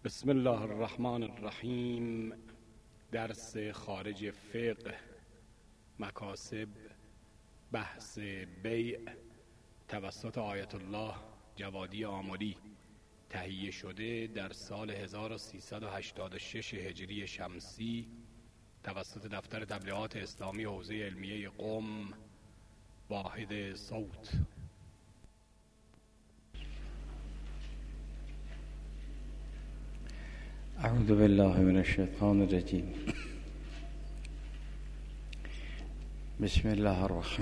بسم الله الرحمن الرحیم. درس خارج فقه، مکاسب، بحث بیع توسط آیت الله جوادی آملی تهیه شده در سال 1386 هجری شمسی توسط دفتر تبلیغات اسلامی حوزه علمیه قم، واحد صوت. اعوذ بالله من الشیطان الرجیم. بسم الله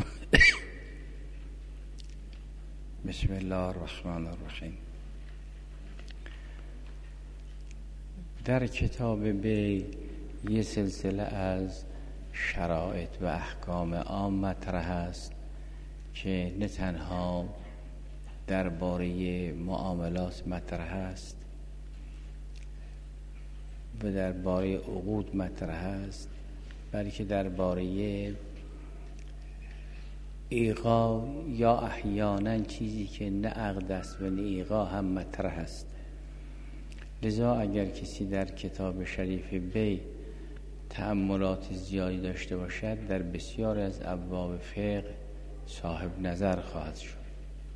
الرحمن الرحیم. در کتاب بیع یه سلسله از شرایط و احکام عام مطرح است که نه تنها درباره معاملات مطرح است و درباره عقود مطرح است، بلکه درباره ایقاع یا احیانا چیزی که نه عقد است و نه ایقاع هم مطرح است. لذا اگر کسی در کتاب شریف بیع تأملات زیادی داشته باشد، در بسیار از ابواب فقه صاحب نظر خواهد شد.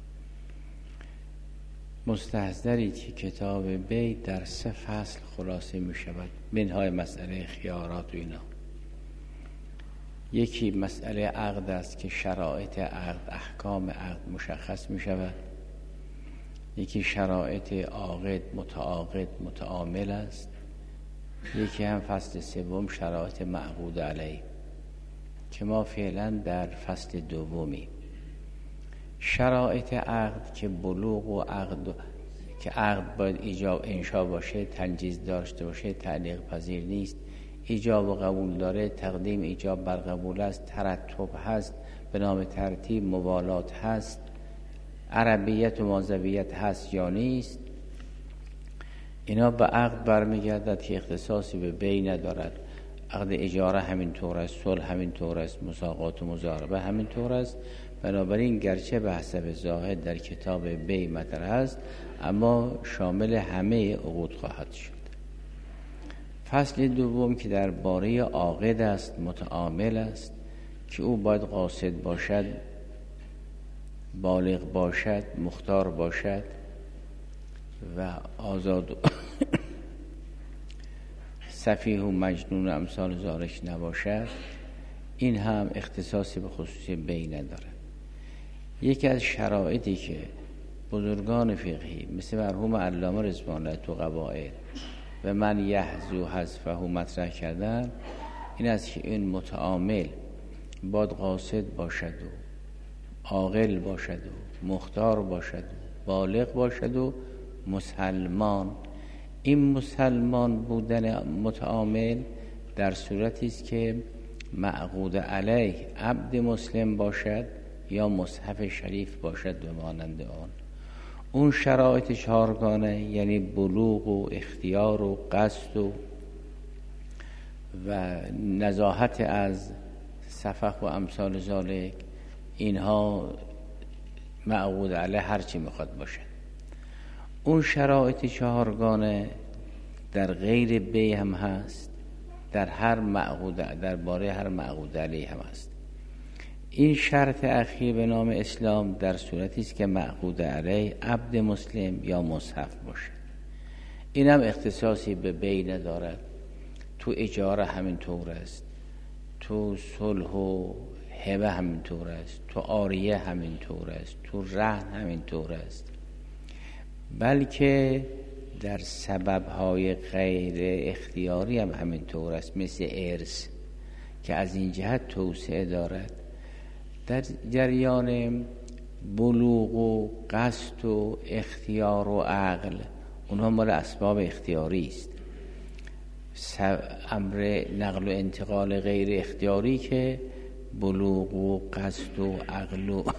مستحضرید که کتاب بیع در 3 فصل خلاصه می شود، منهای مسئله خیارات و اینا. یکی مسئله عقد است که شرایط عقد، احکام عقد مشخص می شود. یکی شرایط عاقد، متعاقد، متعامل است. یکی هم فصل 3 شرایط معقود علیه که ما فعلا در فصل 2. شرایط عقد که بلوغ و عقد، که عقد باید ایجاب انشا باشه، تنجیز داشته باشه، تعلیق پذیر نیست، ایجاب و قبول داره، تقدیم ایجاب بر قبول است، ترتب هست به نام ترتیب، موالات هست، عربیت و مازویت هست یا نیست. اینا به عقد برمیگردد که اختصاصی به بیع ندارد. عقد اجاره همینطور است، صلح همینطور است، مساقات و مضاربه همینطور است. بنابراین گرچه به حسب ظاهر در کتاب بیع مطرح است، اما شامل همه عقود خواهد شد. فصل 2 که درباره عاقد است، متعامل است، که او باید قاصد باشد، بالغ باشد، مختار باشد و آزاد سفیه و مجنون و امثال ذالک نباشد. این هم اختصاصی به خصوص بیع ندارد. یکی از شرایطی که بزرگان فقهی مثل مرحوم علامه رضوان الله تو قواعد و من یحذو حذفه مطرح کردن، این است که این متعامل باید قاصد باشد و عاقل باشد و مختار باشد و بالغ باشد و مسلمان. این مسلمان بودن متعامل در صورتی است که معقود علیه عبد مسلم باشد یا مصحف شریف باشد و مانند آن. اون شرایط 4 یعنی بلوغ و اختیار و قصد و نزاهت از سفح و امثال ذالک، اینها معقود علیه هرچی میخواد باشه. اون شرایط 4 در غیر بیع هم هست، درباره هر معقود علیه هم هست. این شرط اخیر به نام اسلام در صورتی است که معقود علیه عبد مسلم یا مصحف باشه. این هم اختصاصی به بیع ندارد. تو اجاره همینطور است، تو صلح و هبه همینطور است، تو عاریه همینطور است، تو رهن همینطور است. بلکه در سبب‌های غیر اختیاری هم همینطور است، مثل ارث که از این جهت توسعه دارد. در جریان بلوغ و قصد و اختیار و عقل، اونها مال اسباب اختیاری است. امر نقل و انتقال غیر اختیاری که بلوغ و قصد و عقل و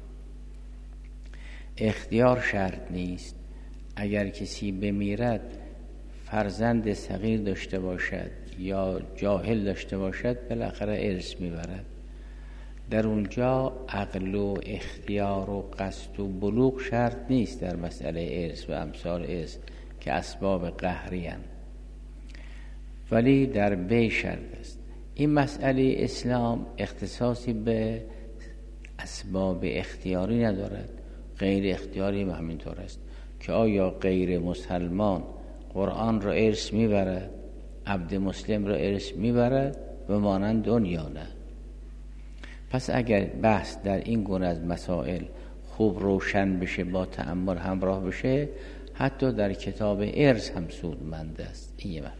اختیار شرط نیست. اگر کسی بمیرد، فرزند صغیر داشته باشد یا جاهل داشته باشد، بالاخره ارث میبرد. در اونجا عقل و اختیار و قصد و بلوغ شرط نیست در مسئله ارث و امثال ارث که اسباب قهری هستند، ولی در بی شرط است. این مسئله اسلام اختصاصی به اسباب اختیاری ندارد، غیر اختیاری هم همینطور است که آیا غیر مسلمان قرآن را ارث میبرد، عبد مسلم را ارث میبرد و مانند دنیا نه. پس اگر بحث در این گونه از مسائل خوب روشن بشه، با تأمل همراه بشه، حتی در کتاب ارث هم سودمند است. این یه مطلب.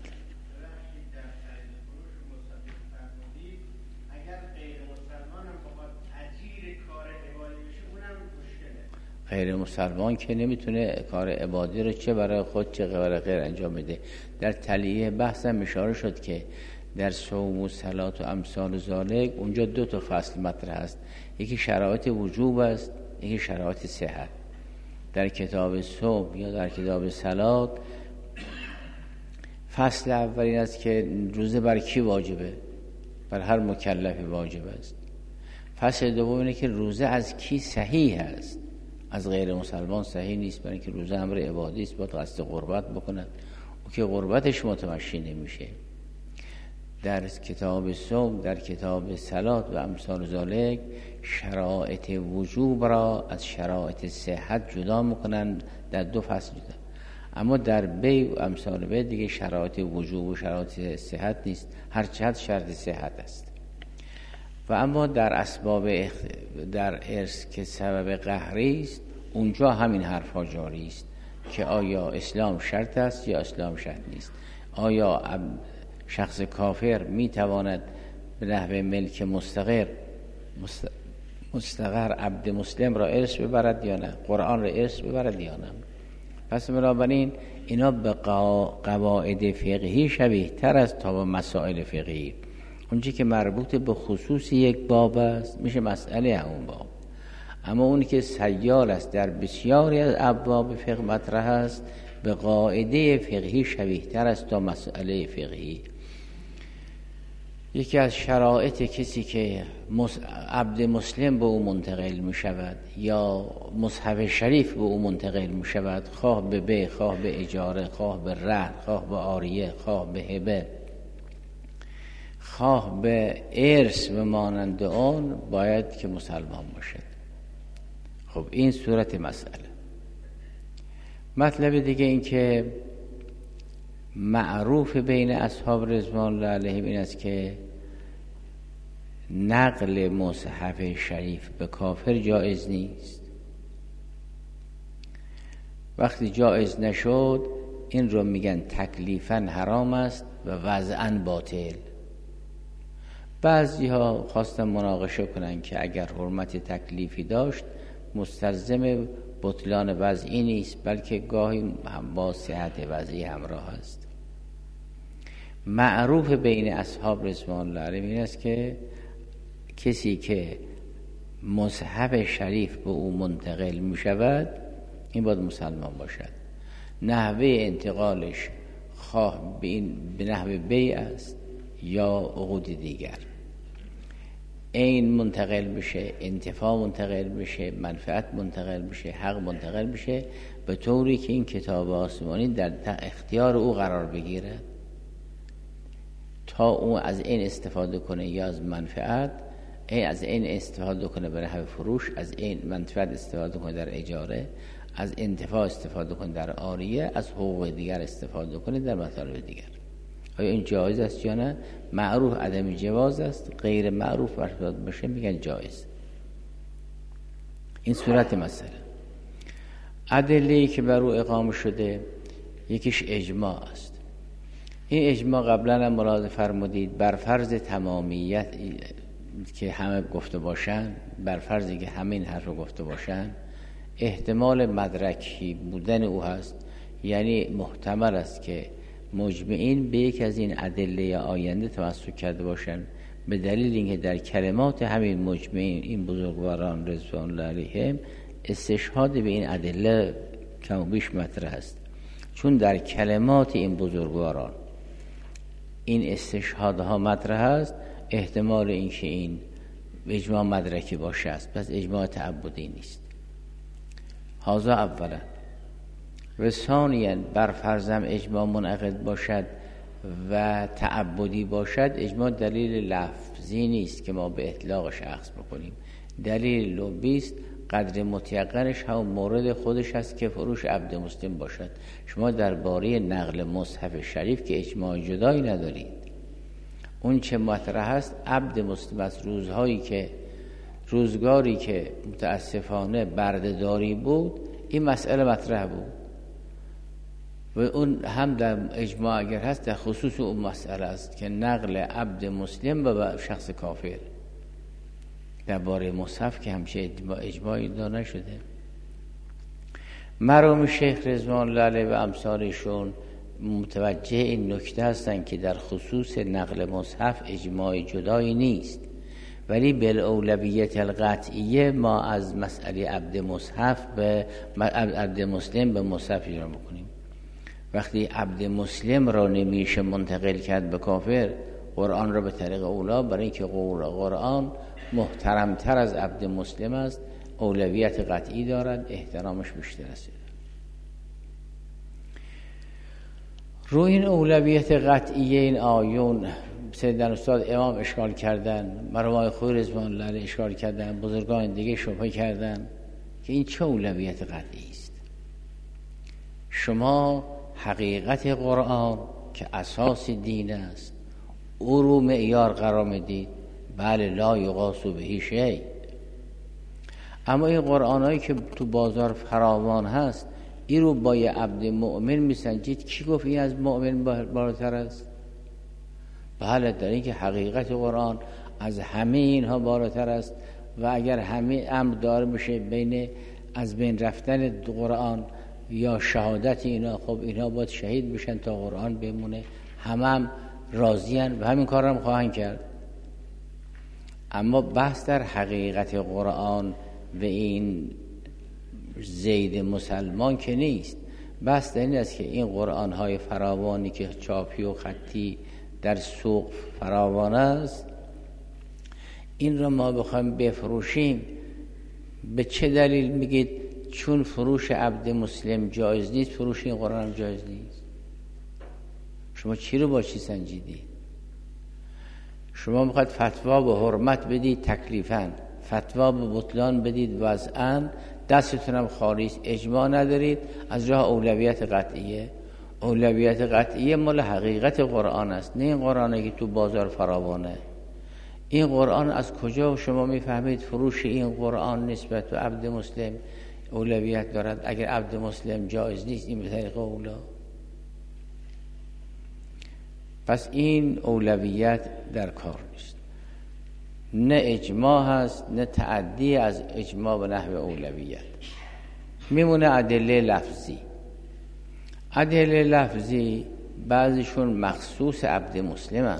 غیر مسلمان که نمیتونه کار عبادی رو چه برای خود چه برای غیر انجام بده. در تلیه بحث هم اشاره شد که در صوم و صلات و امثال ذالک اونجا 2 فصل مطرح است، یکی شرایط وجوب است، یکی شرایط صحت. در کتاب صوم یا در کتاب صلات فصل اول این است که روزه بر کی واجبه؟ بر هر مکلفی واجب است. فصل دوم اینه که روزه از کی صحیح است؟ از غیر مسلمان صحیح نیست، برای اینکه روزه امر عبادی است، باید قصد قربت بکند، او که قربتش متمشی نمیشه. در کتاب صوم، در کتاب صلات و امثال ذالک شرایط وجوب را از شرایط صحت جدا میکنند، در 2 فصل جدا. اما در بی و امثال بی دیگه شرایط وجوب و شرایط صحت نیست، هر چند شرط صحت است. و اما در اسباب در ارث که سبب قهری است، اونجا همین حرفا جاری است که آیا اسلام شرط است یا اسلام شرط نیست. آیا شخص کافر میتواند به نحو ملک مستقر عبد مسلم را ارث ببرد یا نه، قرآن را ارث ببرد یا نه؟ پس بنابراین اینا به قواعد فقهی شبیه تر است تا به مسائل فقهی. اونچه که مربوط به خصوص یک باب است میشه مسئله همون باب، اما اونی که سیال است در بسیاری از ابواب فقه مطرح است به قاعده فقهی شبیه تر است تا مسئله فقهی. یکی از شرایط کسی که عبد مسلم به او منتقل می شود یا مصحف شریف به او منتقل می شود، خواه به بی، خواه به اجاره، خواه به رهن، خواه به عاریه، خواه به هبه، خواه به ارث و مانند آن، باید که مسلمان باشد. خب این صورت مسئله. مطلب دیگه این که معروف بین اصحاب رضوان الله علیهم این است که نقل مصحف شریف به کافر جایز نیست. وقتی جایز نشد این رو میگن تکلیفاً حرام است و وضعاً باطل. بعضی ها خواستن مناقشه کنن که اگر حرمت تکلیفی داشت مستلزم بطلان وضعی نیست، بلکه گاهی هم با صحت وضعی همراه است. معروف بین اصحاب رضوان الله علیهم این است که کسی که مصحف شریف به او منتقل می شود این باید مسلمان باشد. نحوه انتقالش خواه به نحوه بیع است یا عقود دیگر، این منتقل بشه، انتفاع منتقل بشه، منفعت منتقل بشه، حق منتقل بشه، به طوری که این کتاب آسمانی در اختیار او قرار بگیره تا او از این استفاده کنه یا از منفعت، از این استفاده کنه به نحو فروش، از این منفعت استفاده کنه در اجاره، از انتفاع استفاده کنه در عاریه، از حقوق دیگر استفاده کنه در مطالب دیگر. آیا این جایز است یا نه؟ معروف عدم جواز است، غیر معروف فرض بشه میگن جایز. این صورت مسئله. ادله‌ای که بر او اقامه شده یکیش اجماع است. این اجماع قبلا هم ملاحظه فرمودید بر فرض تمامیت که همه گفته باشن، بر فرضی که همین حرف رو گفته باشن، احتمال مدرکی بودن او هست، یعنی محتمل است که مجمعین به یک از این ادله آینده تمسک کرده باشند، به دلیل اینکه در کلمات همین مجمعین این بزرگواران رضوان الله علیهم استشهاد به این ادله کم و بیش مطرح است. چون در کلمات این بزرگواران این استشهادها مطرح است، احتمال اینکه این اجماع مدرکی باشه است، پس اجماع تعبدی نیست. هذا اولا. و ثانیاً بر فرضم اجماع منعقد باشد و تعبدی باشد، اجماع دلیل لفظی نیست که ما به اطلاقش اخذ بکنیم. دلیل لغوی است، قدر متیقنش هم مورد خودش هست که فروش عبد مسلم باشد. شما درباره نقل مصحف شریف که اجماع جدایی ندارید. اون چه مطرح هست عبد مسلم است. روزگاری که متاسفانه بردهداری بود این مسئله مطرح بود و اون هم در اجماع اگر هست در خصوص اون مسئله است که نقل عبد مسلم به شخص کافر. درباره مصحف که همچه اجماعی داده شده. مرحوم شیخ رضوان الله علیه و امثالشون متوجه این نکته هستند که در خصوص نقل مصحف اجماع جدایی نیست، ولی بالاولویت القطعیه ما از مسئله عبد مسلم به مصحف اجرا میکنیم. وقتی عبد مسلم را نمیشه منتقل کرد به کافر، قرآن را به طریق اولا، برای اینکه قرآن محترمتر از عبد مسلم است، اولویت قطعی دارد، احترامش بیشتر است. رو این اولویت قطعی این آیون سیدنا استاد امام اشکال کردن، مرحوم خوی رضوان الله علیه اشکال کردن، بزرگان دیگه شبهه کردن که این چه اولویت قطعی است. شما حقیقت قرآن که اساس دین است او رو معیار قرار میدید. بله، لا یقاس به شیء. اما این قرآنایی که تو بازار فراوان هست این رو با یه عبد مؤمن میسنجید. کی گفت این از مؤمن بالاتر است؟ بله، در این که حقیقت قرآن از همه اینها بالاتر است و اگر همه امر دار بشه بین از بین رفتن قرآن یا شهادت اینا، خب اینا باید شهید بشن تا قرآن بمونه. هم راضیان و همین کار هم خواهند کرد. اما بحث در حقیقت قرآن و این زید مسلمان که نیست. بحث در این است که این قرآن های فراوانی که چاپی و خطی در سوق فراوان است، این را ما بخوایم بفروشیم، به چه دلیل میگید چون فروش عبد مسلم جایز نیست فروش این قرآن هم جایز نیست؟ شما چی رو با چی سنجیدید؟ شما میخواید فتوا به حرمت بدید تکلیفاً، فتوا به بطلان بدید وضعاً، دستتون هم خالی است، اجماع ندارید، از راه اولویت قطعیه. اولویت قطعیه مال حقیقت قرآن است، نه این قرآنی که تو بازار فراوانه. این قرآن از کجا شما میفهمید فروش این قرآن نسبت به عبد مسلم اولویت دارد؟ اگر عبد مسلم جایز نیست این به طریق اولا. پس این اولویت در کار نیست، نه اجماع هست نه تعدی از اجماع به نحو اولویت. میمونه ادله لفظی. ادله لفظی بعضیشون مخصوص عبد مسلمن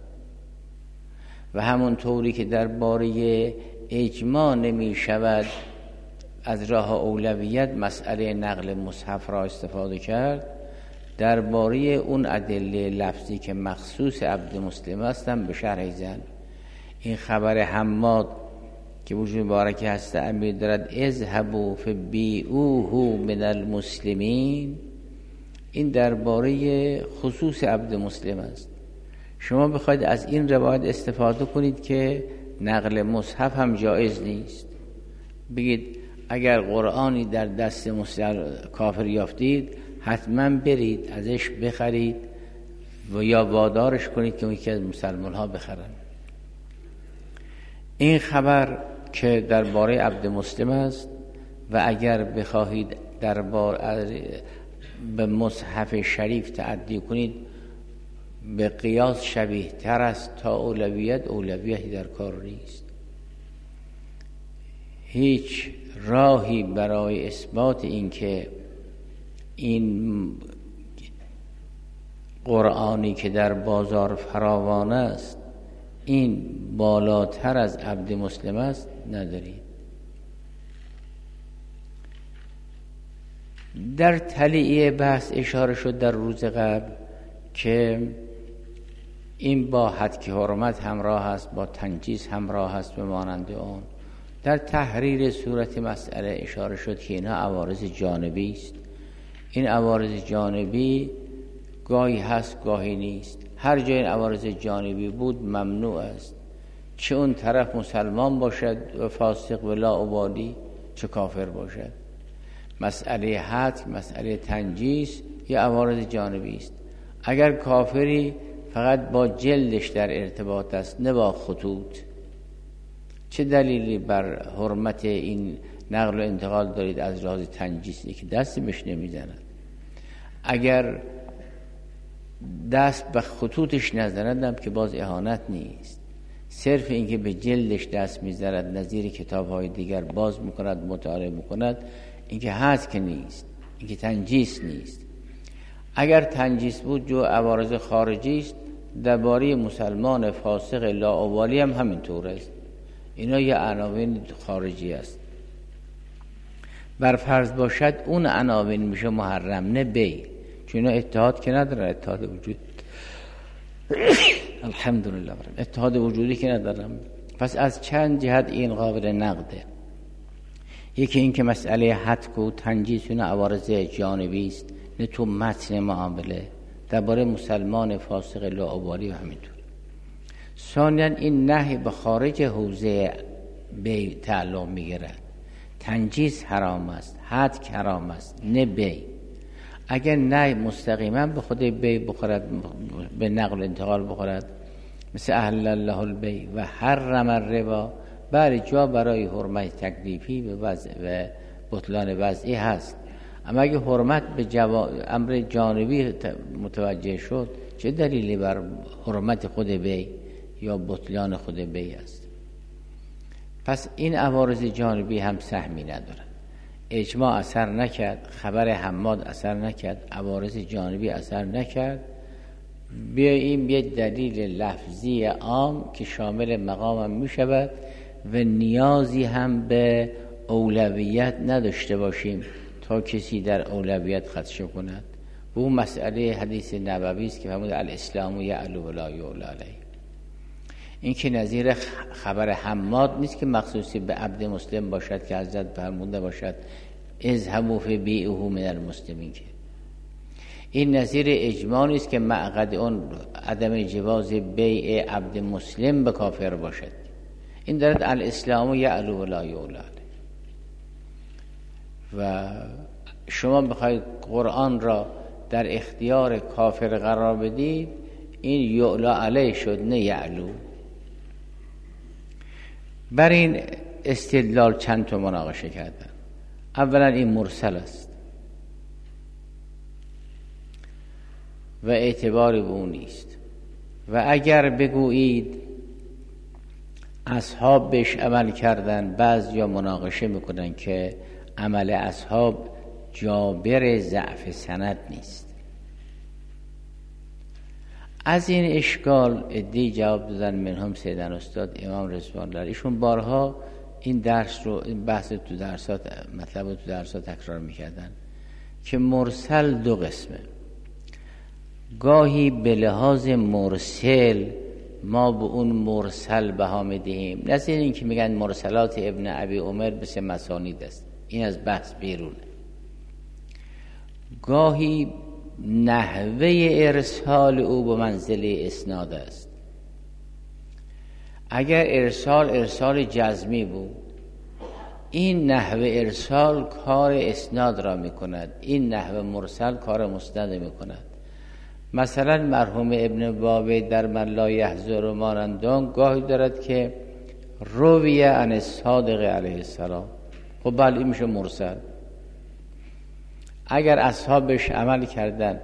و همون طوری که درباره اجماع نمی شود از راه اولویت مسئله نقل مصحف را استفاده کرد، درباره اون ادله لفظی که مخصوص عبد مسلم هستن به شرح زن. این خبر حماد که وجود مبارکی هست امیر دارد اذهبوا فبیعوه من المسلمین، این درباره خصوص عبد مسلم است. شما بخواید از این روایت استفاده کنید که نقل مصحف هم جایز نیست، بگید اگر قرآنی در دست کافر یافتید حتما برید ازش بخرید و یا وادارش کنید که یکی از مسلمان ها بخرن. این خبر که درباره عبد مسلم است و اگر بخواهید به مصحف شریف تعدی کنید به قیاس شبیه تر است تا اولویتی در کار نیست. هیچ راهی برای اثبات این که این قرآنی که در بازار فراوان است این بالاتر از عبد مسلم است ندارید. در تلیعه بحث اشاره شد در روز قبل که این با حدک حرمت همراه است، با تنجیس همراه است به مانند اون. در تحریر صورت مسئله اشاره شد که اینها عوارض جانبی است، این عوارض جانبی گاهی هست گاهی نیست. هر جای این عوارض جانبی بود ممنوع است، چه اون طرف مسلمان باشد و فاسق و لاابالی، چه کافر باشد. مسئله حد، مسئله تنجیس یه عوارض جانبی است. اگر کافری فقط با جلدش در ارتباط است نه با خطوط، چه دلیلی بر حرمت این نقل و انتقال دارید از لحاظ تنجیسی که دست بهش نمیزند؟ اگر دست به خطوطش نزندم که باز اهانت نیست، صرف اینکه به جلدش دست میزند نظیر کتاب‌های دیگر باز میکند مطالعه میکند، اینکه هست که نیست، اینکه تنجیس نیست. اگر تنجیس بود جو عوارض خارجی است. درباره مسلمان فاسق لاابالی هم همینطور است. اینا یه عناوین خارجی است. بر فرض باشد اون عناوین میشه محرم نه بی، چون اینا اتحاد که ندارن، اتحاد وجود الحمدلله اتحاد وجودی که ندارن. پس از چند جهت این قابل نقده. یکی این که مسئله حد و تنجیس اون عوارض جانبی است نه تو متن معامله، درباره مسلمان فاسق لاابالی و همینطور. ثانیاً این نهی به خارج حوزه بی تعلق میگیرد. تنجیس حرام است، حد حرام است نه بی. اگر نه مستقیما به خود بی بخورد، به نقل انتقال بخورد، مثل اهل الله البی و حرم الربا، بر جا برای حرمت تکلیفی و بطلان وضعی هست. اما اگه حرمت به امر جانبی متوجه شد، چه دلیلی بر حرمت خود بی یا بطلان خود بی است؟ پس این عوارض جانبی هم سهمی ندارد. اجماع اثر نکرد، خبر حماد اثر نکرد، عوارض جانبی اثر نکرد. بیاییم یه دلیل لفظی عام که شامل مقام می شود و نیازی هم به اولویت نداشته باشیم تا کسی در اولویت خدشه کند. و اون مسئله حدیث نبوی است که فرمود الاسلام یعلو ولا یعلی علیه. این که نظیر خبر حماد نیست که مخصوصی به عبد مسلم باشد که حضرت فرموده باشد اذهبوا فبیعه من المسلمین، که این نظیر اجماع نیست که معقد اون عدم جواز بیع عبد مسلم به کافر باشد. این دارد الاسلام یعلو ولا یعلی. و شما بخواید قرآن را در اختیار کافر قرار بدید، این یعلا علیه شد نه یعلو. بر این استدلال چند تا مناقشه کردن. اولا این مرسل است و اعتباری به اون نیست. و اگر بگویید اصحاب بهش عمل کردن، بعضیا مناقشه میکنن که عمل اصحاب جابر ضعف سند نیست. از این اشکال عده‌ای جواب دادن، منهم سیدن استاد امام رضوان الله. ایشون بارها این درس رو، این بحث تو درسات، مطلب رو تو درسات تکرار میکردن که مرسل دو قسمه. گاهی به لحاظ مرسل ما به اون مرسل بها میدهیم، نظیر این که میگن مرسلات ابن ابی عمر مثل مسانید است، این از بحث بیرونه. گاهی نحوه ارسال او به منزله اسناد است. اگر ارسال جزمی بود، این نحوه ارسال کار اسناد را میکند، این نحوه مرسل کار مسند میکند. مثلا مرحوم ابن بابی در من لا یحضر مانندان گاهی دارد که رویه عن الصادق علیه السلام. خب بله این میشه مرسل. اگر اصحابش عمل کردن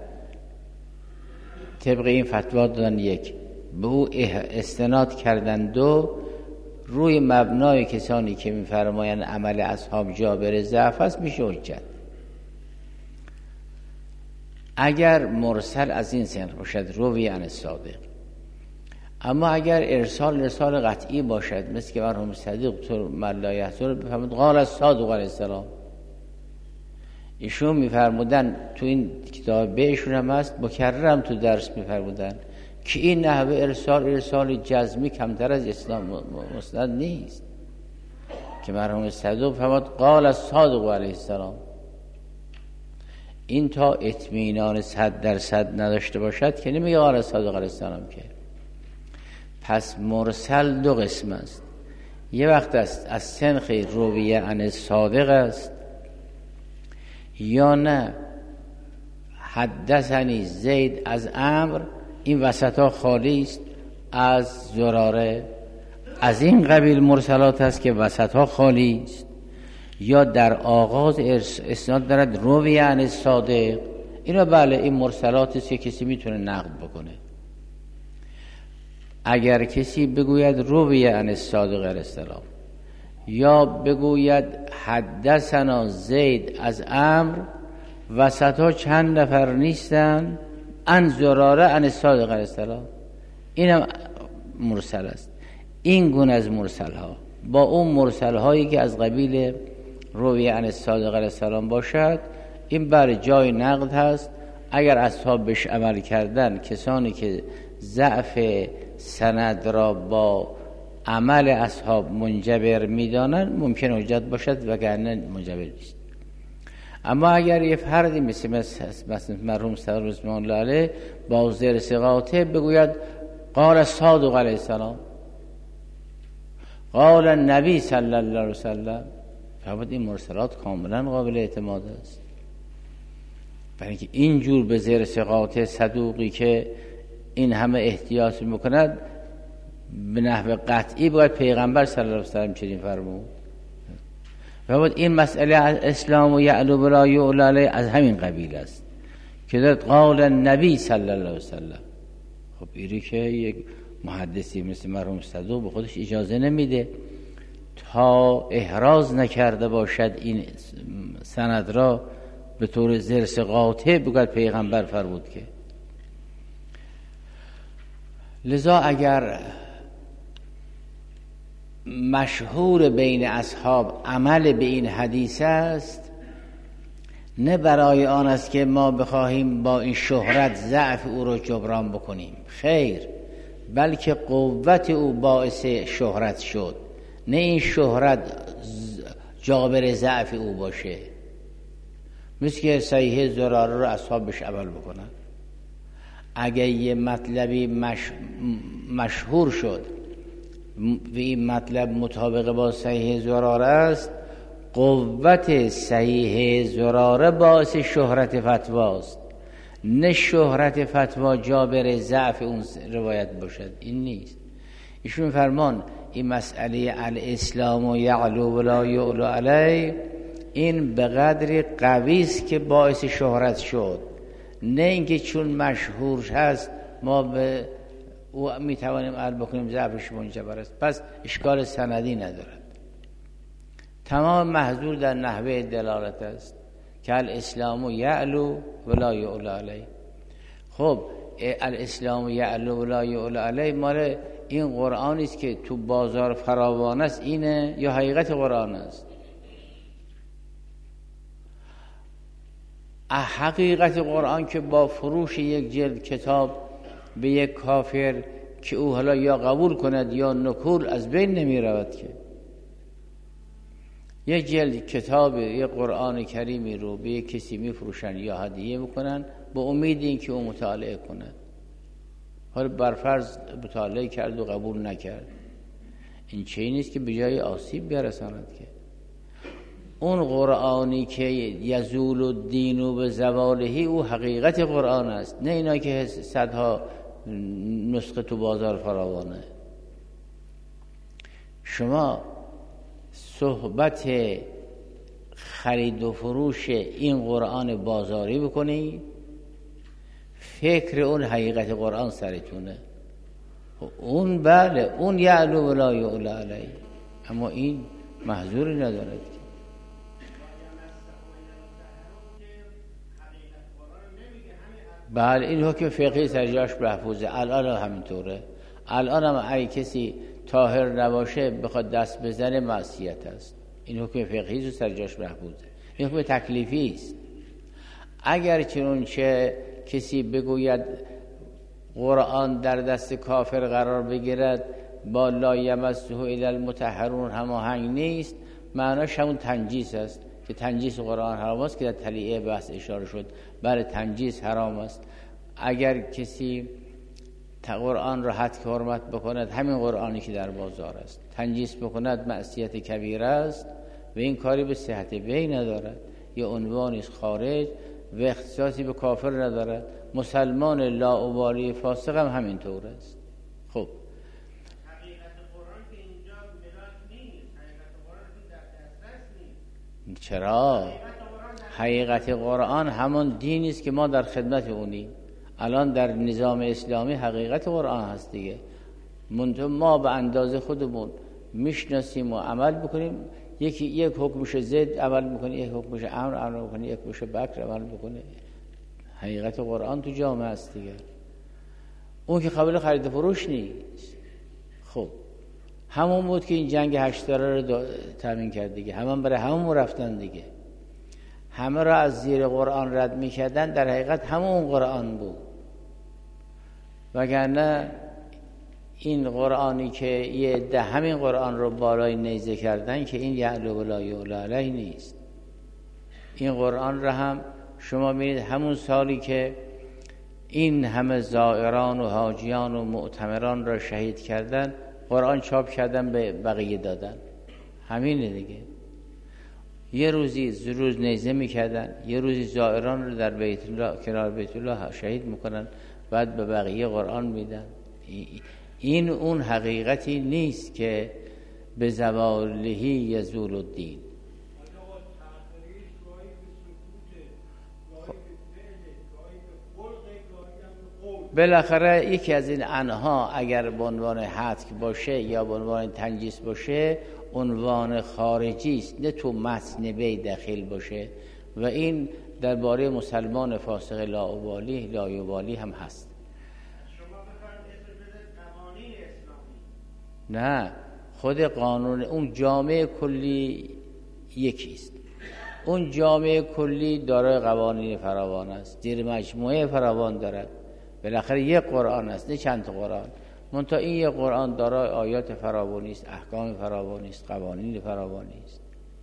طبق این فتوا دادن، یک به او استناد کردن، دو روی مبنای کسانی که میفرمایند عمل اصحاب جابر ضعف است میشه حجت. اگر مرسل از این سنخ باشد روی عن الصادق. اما اگر ارسال قطعی باشد، مثل که مرحوم صدیق تو ملای حضور بفرمود قال الصادق علیه السلام، ایشون میفرمودن تو این کتاب بهشون هم هست، مکررم تو درس میفرمودن که این نحوه ارسال جزمی کمتر از اسلام مسند نیست، که مرحوم صدیق فرمود قال الصادق علیه السلام. این تا اطمینان 100% نداشته باشد که نمیگه قال صادق علیه السلام که. پس مرسل دو قسم است، یه وقت است از سنخ رویه عن صادق است، یا نه حدثنی زید از عمرو، این وسط ها خالی است از زراره، از این قبیل مرسلات است که وسط ها خالی است. یا در آغاز اسناد دارد رویه عن صادق، اینا بله این مرسلات است که کسی میتونه نقد بکنه. اگر کسی بگوید رویه عن صادق علیه السلام یا بگوید حدثنا زید از عمرو، وسط ها چند نفر نیستن، عن زراره عن صادق علیه السلام، اینم مرسل است. این گونه از مرسل ها با اون مرسل هایی که از قبیل رویه عن صادق علیه السلام باشد، این بر جای نقد هست. اگر اصحاب بهش عمل کردن، کسانی که ضعف سند را با عمل اصحاب منجبر میدانند ممکن حجت باشد، وگرنه منجبر نیست. اما اگر یه فردی مثل مرحوم صدر رضوان الله علیه با زیر ثقاته بگوید قال صادق علیه السلام، قال النبی صلی الله علیه وسلم، فقط این مرسلات کاملا قابل اعتماد است. برای اینکه اینجور به زیر ثقاته صدوقی که این همه احتیاط میکند به نحو قطعی باید پیغمبر صلی الله علیه وسلم چنین فرمود. فقط این مسئله از اسلام و یعلو ولا یعلا علیه از همین قبیل است که دارد قال النبی صلی الله علیه وسلم. خب اینی که یک محدثی مثل مرحوم صدوق به خودش اجازه نمیده تا احراز نکرده باشد این سند را به طور زرس قاطع بگوید پیغمبر فرمود که. لذا اگر مشهور بین اصحاب عمل به این حدیث است، نه برای آن است که ما بخواهیم با این شهرت ضعف او را جبران بکنیم، خیر، بلکه قوت او باعث شهرت شد، نه این شهرت جابر ضعف او باشه. مثل که صحیح زراره رو اصحاب بهش عمل بکنن. اگه یه مطلبی مشهور شد و این مطلب مطابق با صحیح زراره است، قوت صحیح زراره باعث شهرت فتواست، نه شهرت فتوا جابر ضعف اون روایت باشد. این نیست. ایشون فرمان این مسئله الاسلام و یعلو ولا یعلو علیه، این به قدری قوی است که باعث شهرت شد، نه اینکه چون مشهور هست ما به او میتوانیم عمل بکنیم ضعفش منجبر است. پس اشکال سندی ندارد، تمام محضور در نحوه دلالت است که الاسلام یعلو ولا یعلو علیه. خب الاسلام یعلو ولا یعلو علیه مال این قرآنی است که تو بازار فراوان است، اینه یا حقیقت قرآن است؟ حقیقت قرآن که با فروش یک جلد کتاب به یک کافر که او حالا یا قبول کند یا نکول از بین نمی رود که. یک جلد کتاب یک قرآن کریمی رو به یک کسی می فروشن یا هدیه میکنن با امید این که او مطالعه کند. حالا برفرض مطالعه کرد و قبول نکرد، این چیزی نیست که به جای آسیب برساند که. اون قرآنی که یزول الدین و به زوالهی او حقیقت قرآن است، نه اینا که صدها نسخه تو بازار فراوانه. شما صحبت خرید و فروش این قرآن بازاری بکنی، فکر اون حقیقت قرآن سرتونه، اون بله اون یعلو ولا یعلو علیه، اما این محظوری ندارد. بله این حکم فقهی سرجاش محفوظه، الان همینطوره. الان هم اگه کسی طاهر نباشه بخواد دست بزنه معصیت است. این حکم فقهی سرجاش محفوظه، این حکم تکلیفی است. اگر چنانچه کسی بگوید قرآن در دست کافر قرار بگیرد با لا یمسه الا المطهرون هماهنگ نیست، معناش همون تنجیس است که تنجیس قرآن حرام است که در تلیعه بحث اشاره شد. بله تنجیس حرام است. اگر کسی قرآن را حد حرمت بکند، همین قرآنی که در بازار است، تنجیس بکند معصیت کبیره است و این کاری به صحت بی ندارد، یا عنوانی است خارج و اختصاصی به کافر ندارد. مسلمان لاابالی فاسق هم همین طور است. خب حقیقت قرآن که اینجا ملاک نیست، حقیقت قرآن در دسترس نیست. چرا؟ حقیقت قرآن همون دینی است که ما در خدمت اونیم. الان در نظام اسلامی حقیقت قرآن هست دیگه. ما به اندازه خودمون میشناسیم و عمل بکنیم. یک حکمش زید عمل میکنه، یک حکمش امر عمل میکنه، یک حکمش بکر عمل میکنه. حقیقت قرآن تو جامعه است دیگه. اون که قابل خرید فروش نیست. خب همون بود که این جنگ 8 رو تامین کرد دیگه. همون برای همون رفتن دیگه. همه را از زیر قرآن رد میکردن، در حقیقت همون قرآن بود. وگرنه این قرآنی که یه عده همین قرآن رو بالای نیزه کردن که این یعلو ولا یعلی علیه نیست. این قرآن را هم شما می‌بینید همون سالی که این همه زائران و حاجیان و معتمران را شهید کردن، قرآن چاپ کردن به بقیه دادن. همینه دیگه. یه روزی روز نیزه میکردن، یه روزی زائران رو در بیت الله کنار بیت الله شهید میکنن، بعد به بقیه قرآن میدن. این اون حقیقتی نیست که به زوالهی یزول الدین. بالاخره یکی از این انها اگر به عنوان حتک باشه یا به عنوان تنجیس باشه، عنوان خارجی است، نه تو متن بی داخل باشه. و این درباره مسلمان فاسق لاابالی هم هست. شما بفرمایید اسم قوانین اسلامی. نه، خود قانون اون جامعه کلی یکی است. اون جامعه کلی دارای قوانین فراوان است، زیر مجموعه فراوان دارد. بالاخره یک قرآن است، نه چند تا قرآن. منتها این یک قرآن دارای آیات فراوانی است، احکام فراوانی است، قوانین فراوانی است.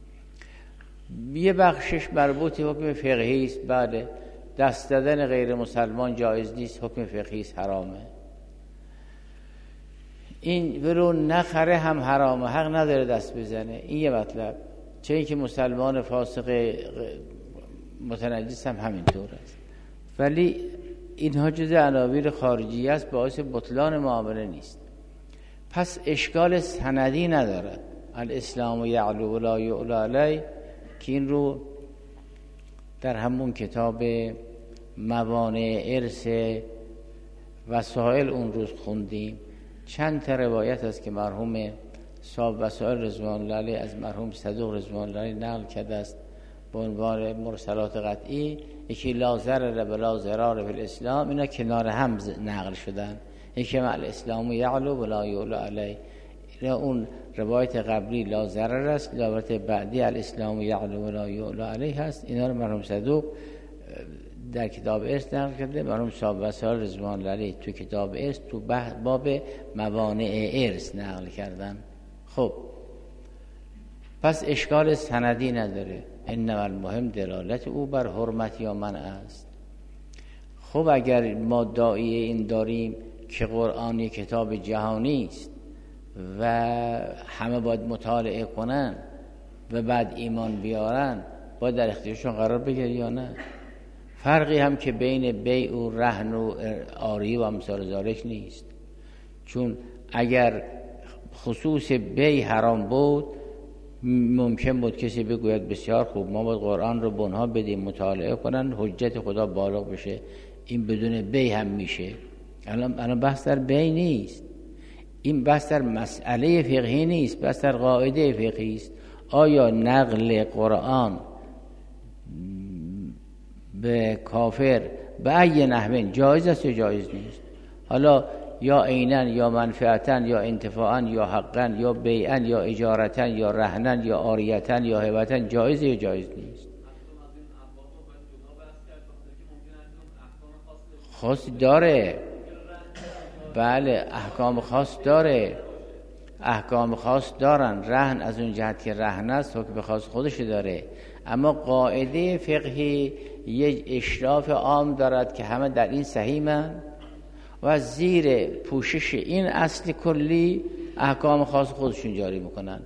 یه بخشش مربوط به حکم فقهی است. بعد دست دادن غیر مسلمان جایز نیست، حکم فقهی است، حرامه. این ولو نخره هم حرامه، حق نداره دست بزنه. این یه مطلب. چه اینکه مسلمان فاسق متنجس هم همینطور است. ولی اینها جز عناوین خارجی است، باعث بطلان معامله نیست. پس اشکال سندی ندارد. الاسلام یعلو ولا یعلی علیه، که این رو در همون کتاب موانع ارث وسائل اون روز خوندیم. چند تا روایت است که مرحوم صاحب وسائل رضوان الله علیه از مرحوم صدوق رضوان الله علیه نقل کرده است به عنوان مرسلات قطعی. یکی لا ضرر ولا ضرار فی الاسلام، اینا کنار هم نقل شدن. یکی مع الاسلام یعلو ولا یعلی علیه، اون روایت قبلی لا ضرر است، روایت بعدی الاسلام یعلو ولا یعلی علیه هست. اینا رو مرحوم صدوق در کتاب ارث نقل کرده. مرحوم صاحب وسائل رضوان الله علیه تو کتاب ارث تو باب موانع ارث نقل کردن. خب پس اشکال سندی نداره. انما المهم دلالت او بر حرمت یا منع است. خب اگر ما داعیه این داریم که قرآن یک کتاب جهانی است و همه باید مطالعه کنن و بعد ایمان بیارن، باید در اختیارشون قرار بگیره یا نه؟ فرقی هم که بین بیع و رهن و آری و امثال ذالک نیست. چون اگر خصوص بیع حرام بود، ممکن بود کسی بگوید بسیار خوب، ما باید قرآن رو به اونها بدیم مطالعه کنن، حجت خدا بالغ بشه. این بدون بیع هم میشه. الان بحث در بیع نیست، این بحث در مسئله فقهی نیست، بحث در قاعده فقهی است. آیا نقل قرآن به کافر به ای نحوین جایز است یا جایز نیست؟ حالا یا عینن یا منفعتن یا انتفاعن یا حقن یا بیعن یا اجارتن یا رهنن یا آریتن یا هبتن، جایز یا جایز نیست؟ خاص داره. بله احکام خاص داره، احکام خاص دارن. رهن از اون جهت که رهن است حکم خاص خودش داره، اما قاعده فقهی یک اشراف عام دارد که همه در این سهیمند و از زیر پوشش این اصل کلی احکام خاص خودشون جاری میکنند.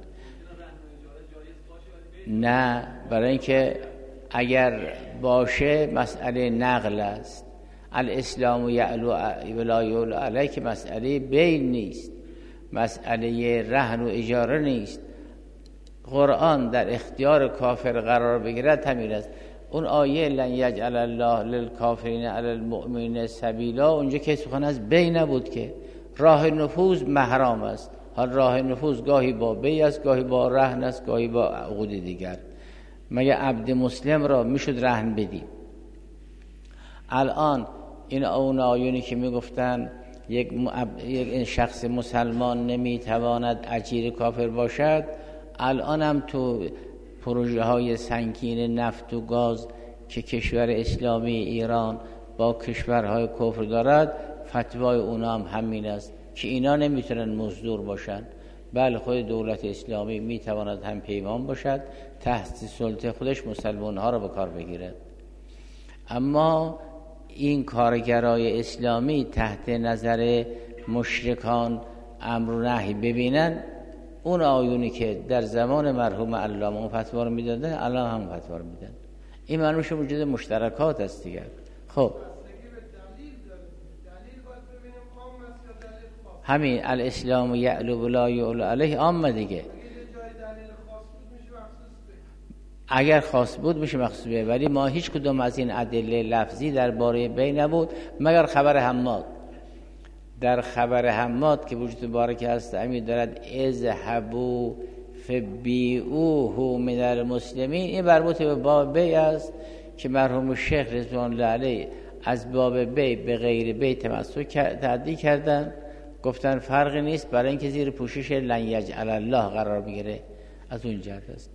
نه، برای اینکه اگر باشه مسئله نقل است. الاسلام یعلو ولا یعلو علیه که مسئله بیع نیست، مسئله رهن و اجاره نیست. قرآن در اختیار کافر قرار بگیرد همین است. اون آیه لن یجعل الله للکافرین علی المؤمنین سبیلا، اونجا که سخن از بیع نبود، که راه نفوذ محرام است. حال راه نفوذ گاهی با بیع است، گاهی با رهن است، گاهی با عقود دیگر. مگه عبد مسلم را میشد رهن بدیم؟ الان این اون آیونی که میگفتن یک شخص مسلمان نمیتواند اجیر کافر باشد، الان هم تو پروژه های سنگین نفت و گاز که کشور اسلامی ایران با کشورهای کفر دارد، فتوای اونا هم همین است که اینا نمیتونن مزدور باشن. بله، خود دولت اسلامی میتواند هم پیمان باشد، تحت سلطه خودش مسلمان ها را به کار بگیرد. اما این کارگرای اسلامی تحت نظر مشرکان امر و نهی ببینن، اون آیونی که در زمان مرحوم علامه اون فتوا رو میدادن الان هم فتوا رو میدن. این معنیش وجود مشترکات است دیگر. خب همین الاسلام یعلو ولا یعلو علیه عامه دیگه. اگر خاص بود میشه مخصوص به، ولی ما هیچ کدوم از این ادله لفظی درباره بی نبود مگر خبر حماد. در خبر حماد که وجود بارک هست امید دارد اذهبوا فبیعوه من المسلمین، این مربوط به باب بی است که مرحوم شیخ رضوان الله علیه از باب بی به غیر بی تمسک تعدی کردن، گفتن فرقی نیست، برای اینکه زیر پوشش لن یجعل الله قرار میگیره. از اون جهت است.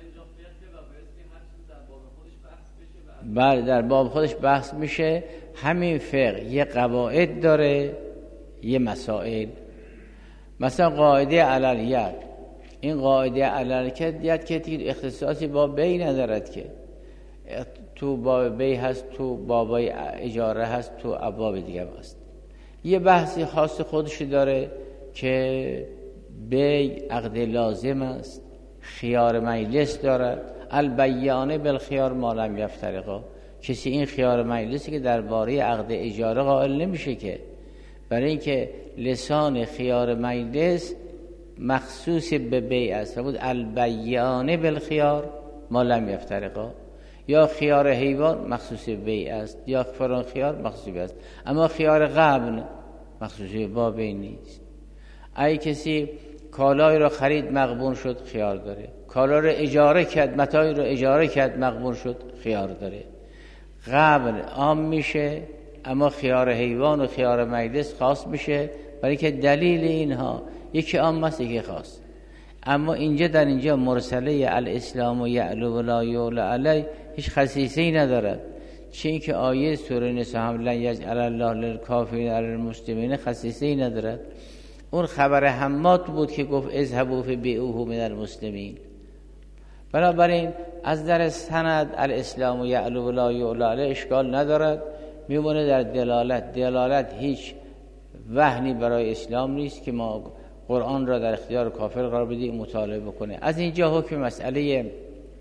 بله، در باب خودش بحث میشه. همین فقه یه قواعد داره، یه مسائل. مثلا قاعده علیت، این قاعده علیت که اختصاصی با بی ندارد، که تو باب بی هست، تو باب اجاره هست، تو ابواب دیگه هست. یه بحثی خاص خودش داره که بی عقد لازم است، خیار مجلس دارد. البیانه بالخیار ما لم یفترقا، کسی این خیار مجلسی که درباره عقد اجاره قائل نمیشه، که برای اینکه لسان خیار مجلس مخصوص به بیع است. بود البیانه بالخیار ما لم یفترقا، یا خیار حیوان مخصوص به بیع است، یا فران خیار مخصوص به است. اما خیار غبن مخصوص به بیع نیست. ای کسی کالای رو خرید مغبون شد، خیار داره. کالا رو اجاره کرد، متاعی رو اجاره کرد مغبون شد، خیار داره. غبن عام میشه، اما خیار حیوان و خیار مجلس خاص میشه، برای که دلیل اینها یکی عام است یکی خاص. اما اینجا در اینجا مرسله الاسلام و یعلو ولا یعلو علیه هیچ خصیصه‌ای ندارد، چون که آیه سوره نساء هم لن یجعل الله للکافرین علی المسلمین خصیصه‌ای ندارد. اون خبر حماد بود که گفت اذهبوا فبیعوه من المسلمین. بنابراین از در سند الاسلام و یعلو ولا یعلو علیه اشکال ندارد، میمونه در دلالت هیچ وهنی برای اسلام نیست که ما قرآن را در اختیار کافر قرار بدیم مطالعه بکنه. از اینجا حکم مسئله،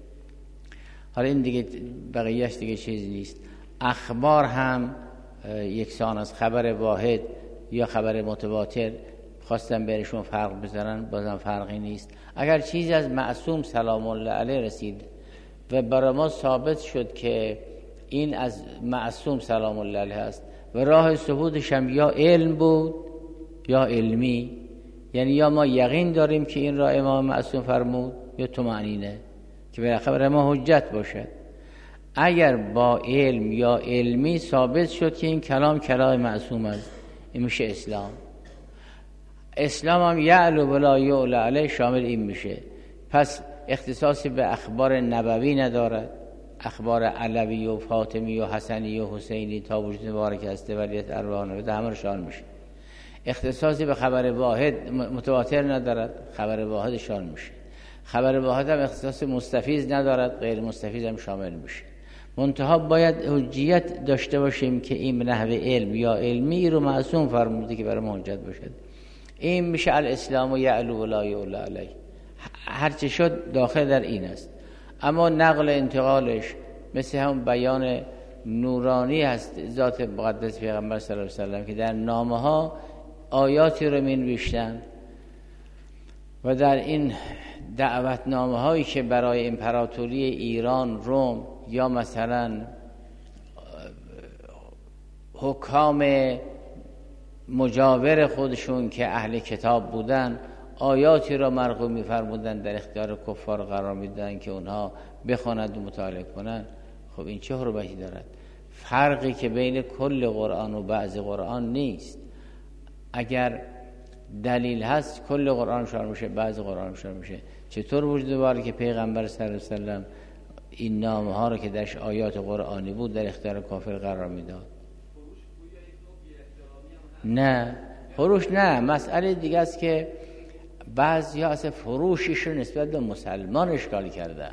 حالا این دیگه بقیهش دیگه چیز نیست. اخبار هم یکسان از خبر واحد یا خبر متواتر، خواستم بهشون فرق بذارن، بازم فرقی نیست. اگر چیزی از معصوم سلام الله علیه رسید و برای ما ثابت شد که این از معصوم سلام الله علیه است و راه ثبوتش هم یا علم بود یا علمی، یعنی یا ما یقین داریم که این را امام معصوم فرمود یا طمأنینه که بالاخره ما حجت باشد. اگر با علم یا علمی ثابت شد که این کلام معصوم است، این میشه اسلام. اسلام هم یعلو ولا یعلو علیه شامل این میشه. پس اختصاصی به اخبار نبوی ندارد، اخبار علوی و فاطمی و حسنی و حسینی تا وجود مبارک است ولیت ارواح نویده همه رو شامل میشه. اختصاصی به خبر واحد متواتر ندارد، خبر واحد شامل میشه. خبر به هم اختصاص مستفیض ندارد، غیر مستفیض هم شامل میشه. منتها باید حجیت داشته باشیم که این نحوه علم یا علمی رو معصوم فرموده که برای ما حجت باشد. این میشه الاسلام یعلو ولا یعلا علیه، هرچه شد داخل در این است. اما نقل انتقالش مثل هم بیان نورانی هست ذات مقدس پیغمبر صلی الله علیه و سلم که در نامه ها آیاتی رو می‌نوشتند و در این دعوتنامه هایی که برای امپراتوری ایران، روم یا مثلا حکام مجاور خودشون که اهل کتاب بودن آیاتی را مرغوب می‌فرمودن در اختیار کفار قرار میدن که اونها بخونند و مطالعه کنند. خب این چه حرمتی دارد؟ فرقی که بین کل قرآن و بعض قرآن نیست. اگر دلیل هست کل قرآن شامل میشه، بعض قرآن شامل میشه. چطور وجود داره که پیغمبر صلی الله علیه و سلم این نامه ها رو که درش آیات قرآنی بود در اختیار کافر قرار میداد؟ نه فروش نه، مسئله دیگه است که بعضی ها اصلا فروشش رو نسبت به مسلمان اشکال کردن.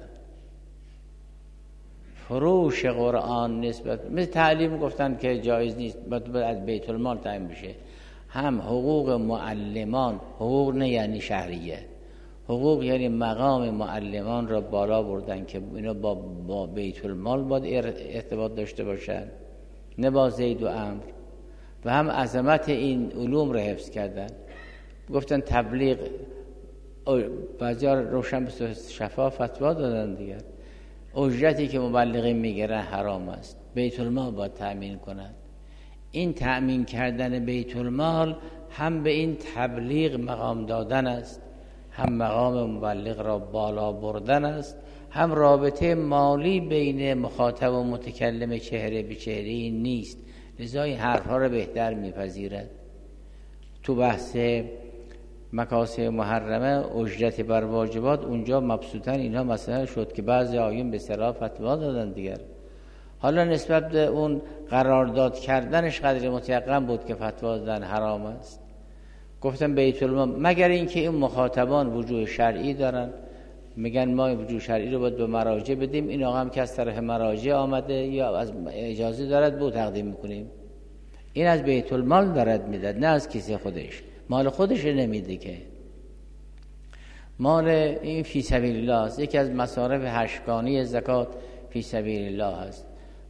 فروش قرآن نسبت مثل تعلیم گفتن که جایز نیست، باید از بیت المال تامین بشه. هم حقوق معلمان، حقوق نه یعنی شهریه، حقوق یعنی مقام معلمان را بالا بردن که اینا با بیت المال باید ارتباط داشته باشن، نه با زید و عمرو. و هم عظمت این علوم را حفظ کردن. گفتن تبلیغ، بعضی ها روشن به شفاف فتوا دادن دیگر، اجرتی که مبلغین میگیرن حرام است، بیت المال باید تأمین کنند. این تأمین کردن بیت المال هم به این تبلیغ مقام دادن است، هم مقام مبلغ را بالا بردن است، هم رابطه مالی بین مخاطب و متکلم چهره به چهره نیست. لذا این حرفها را بهتر میپذیرد. تو بحث مکاسب محرمه اجرت بر واجبات اونجا مبسوطن اینها مثلا شد که بعضی آیون به صلاح فتوا دادن دیگر. حالا نسبت به اون قرارداد کردنش قدر متیقن بود که فتوا دادن حرام است. گفتم بیت المال مگر اینکه این مخاطبان وجوه شرعی دارن، میگن ما وجوه شرعی رو باید به مراجع بدیم، این آقا هم که از طرف مراجع آمده یا از اجازه دارد بود تقدیم میکنیم. این از بیت المال دارد میداد، نه از کسی خودش. مال خودش نمیده که، مال این فی سبیل الله است. یکی از مصارف هشتگانی زکات فی سبیل الله است.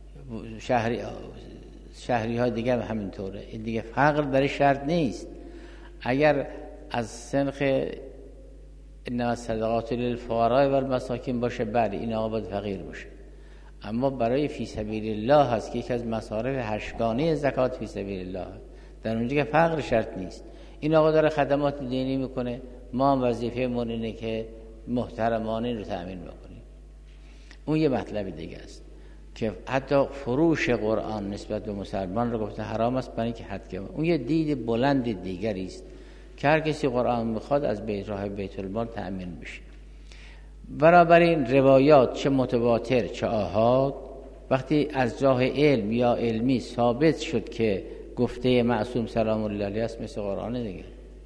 شهری ها دیگه همینطوره. این دیگه فقر در شرط نیست. اگر از سنخ انما الصدقات للفقراء والمساکین باشه بله این آقا باید فقیر باشه، اما برای فی سبیل الله هست که یکی از مصارف هشتگانی زکات فی سبیل الله هست. در اونجا که فقر شرط نیست. این آقا داره خدمات دینی میکنه، ما هم وظیفه مون اینه که محترمانه رو تأمین بکنیم. اون یه مطلب دیگه است که حتی فروش قرآن نسبت به مسلمان رو گفته حرام است برای اینکه حد که اون یه دید بلند دیگری است که هر کسی قرآن میخواد از راه بیت المال تأمین بشه. برابر این روایات چه متواتر چه آحاد وقتی از راه علم یا علمی ثابت شد که گفته معصوم سلام الله علیه است، مثل قرآن دیگه.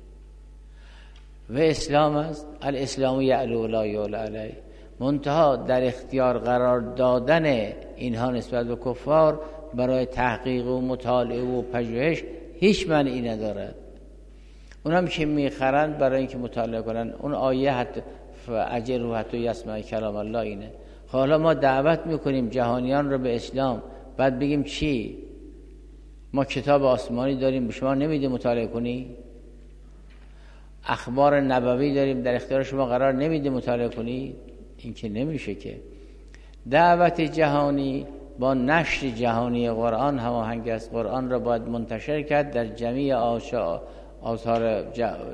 و اسلام است، الاسلام یعلو ولا یعلا علیه. منتها در اختیار قرار دادن اینها نسبت به کفار برای تحقیق و مطالعه و پژوهش هیچ معنی ندارد. اونم که میخرند برای اینکه مطالعه کنن. اون آیه حتی اجر و حتی یسمع کلام الله اینه. حالا ما دعوت میکنیم جهانیان رو به اسلام، بعد بگیم چی؟ ما کتاب آسمانی داریم به شما نمیده مطالعه کنی؟ اخبار نبوی داریم در اختیار شما قرار نمیده مطالعه کنی؟ این که نمیشه که. دعوت جهانی با نشر جهانی قرآن هماهنگ است. قرآن را باید منتشر کرد در جمیع آثار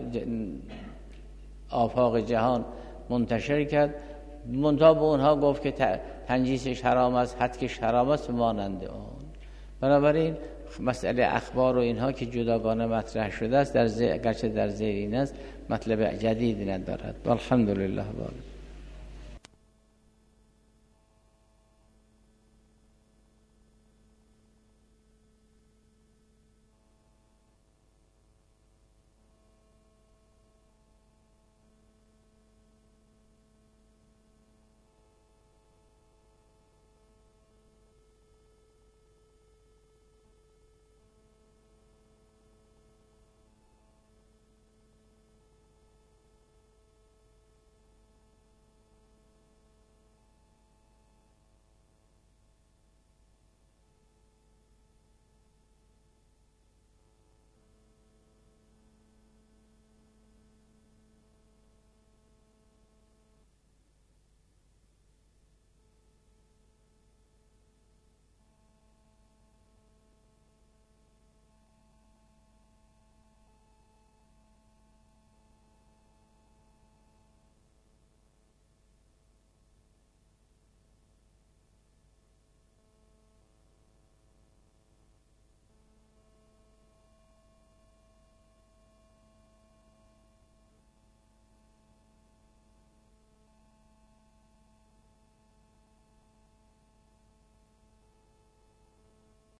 آفاق جهان منتشر کرد. منتها به اونها گفت که تنجیسش حرام است، حدکش حرام است مانند اون. بنابراین مسئله اخبار و اینها که جداگانه مطرح شده است، گرچه در زیر این است، مطلب جدیدی ندارد. والحمدلله.